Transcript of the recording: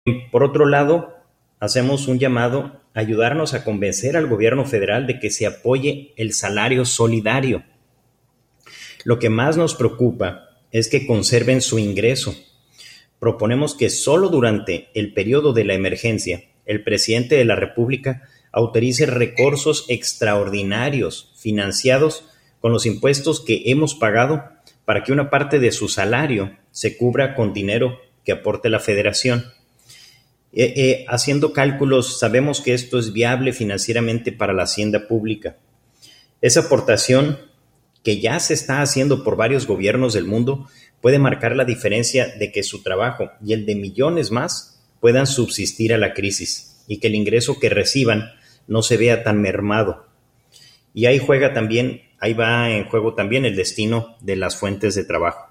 Por otro lado, hacemos un llamado a ayudarnos a convencer al gobierno federal de que se apoye el salario solidario. Lo que más nos preocupa es que conserven su ingreso. Proponemos que solo durante el periodo de la emergencia el presidente de la República autorice recursos extraordinarios financiados con los impuestos que hemos pagado para que una parte de su salario se cubra con dinero que aporte la Federación. Haciendo cálculos, sabemos que esto es viable financieramente para la hacienda pública. Esa aportación, que ya se está haciendo por varios gobiernos del mundo, puede marcar la diferencia de que su trabajo y el de millones más puedan subsistir a la crisis y que el ingreso que reciban no se vea tan mermado. Y ahí va en juego también el destino de las fuentes de trabajo.